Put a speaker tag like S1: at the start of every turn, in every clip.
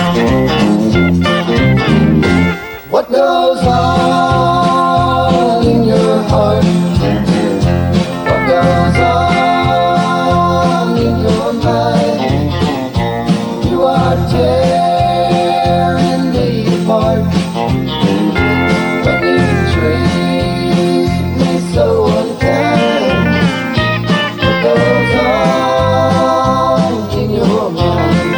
S1: What goes on in your heart? What goes on in your mind? You are tearing me apart when you treat me so unkind. What goes on in your mind?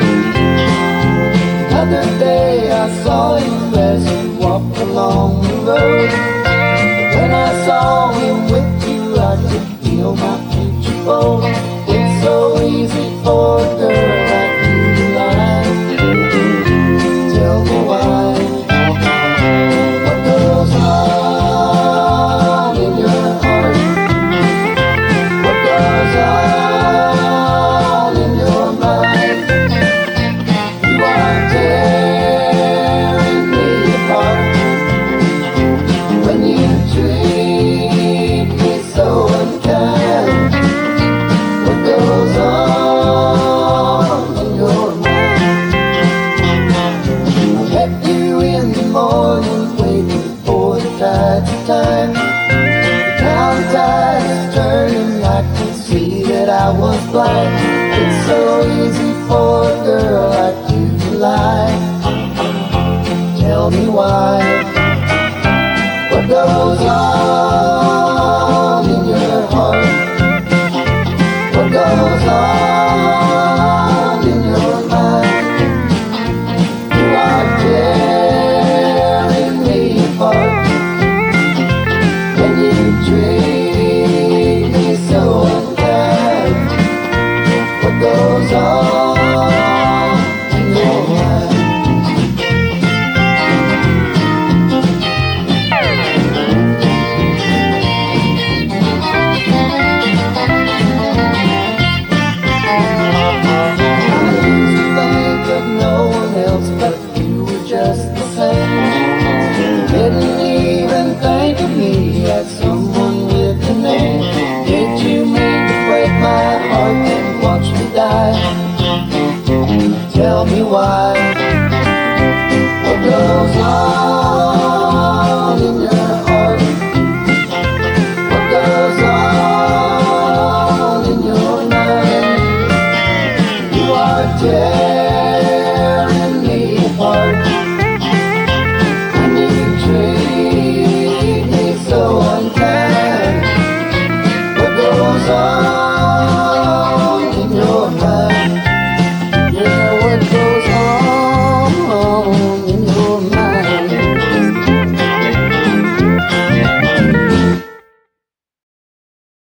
S1: Another day I saw him as he walked along the road. When I saw him with you, I could feel my future fold. It's so easy for a girl like you to lie. Tell me why. What goes on in your heart? What goes on in your mind? You are tearing me apart when you treat me so unkind. What goes on in your mind? I met you in the morning, waiting for the tide to time. The town tide is turning, I could see that I was blind. It's so easy for a girl like you to lie. Tell me why. What goes on in your heart? What goes on in your mind? You are tearing me apart when you treat me so unkind. What goes on in your mind? But you were just the same. Didn't even think of me as someone with a name. Did you mean to break my heart and watch me die? Tell me why.